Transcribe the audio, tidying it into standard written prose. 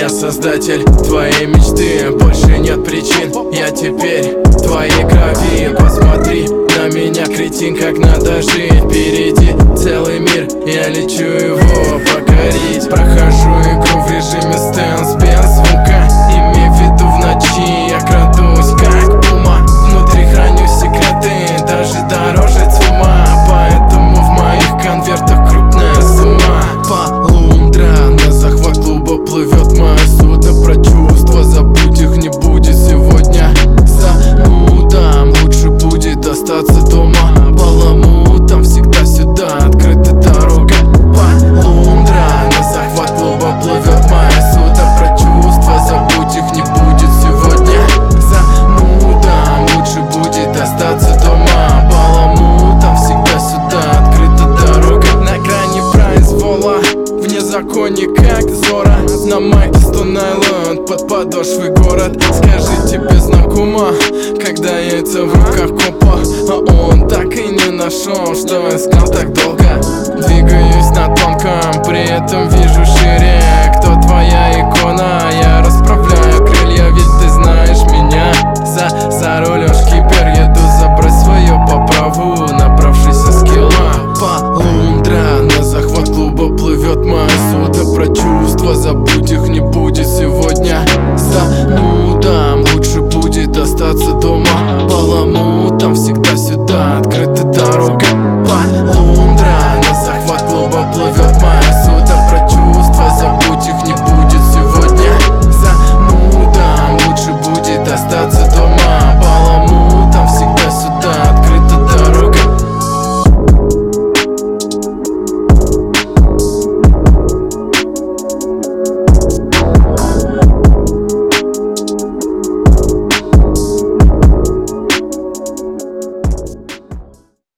Я создатель твоей мечты, больше нет причин. Я теперь в твоей крови. Посмотри на меня, кретин, как надо жить. Впереди целый мир, я лечу его покорить. Прохожу игру в режиме стенс без звука. Имей в виду, в ночи я крадусь как пума. Внутри храню секреты, даже дороже тьма. Поэтому в моих конвертах крупная сумма. Полундра, на захват клуба плывет мое судно. Про чувства забудь, их не будет сегодня. Занудам лучше будет остаться дома. Баламутам всегда сюда открыта дорога. Полундра, на захват клуба плывет мое судно. Про чувства забудь, их не будет сегодня. Занудам лучше будет остаться дома. Баламутам всегда сюда открыта дорога. На грани произвола, вне законе как Зора. На майке Stone Island, под подошвой город. Скажи, тебе знакомо, когда яйца в руках копа? А он так и не нашел, что искал так долго. Двигаюсь на тонком, при этом вижу шире.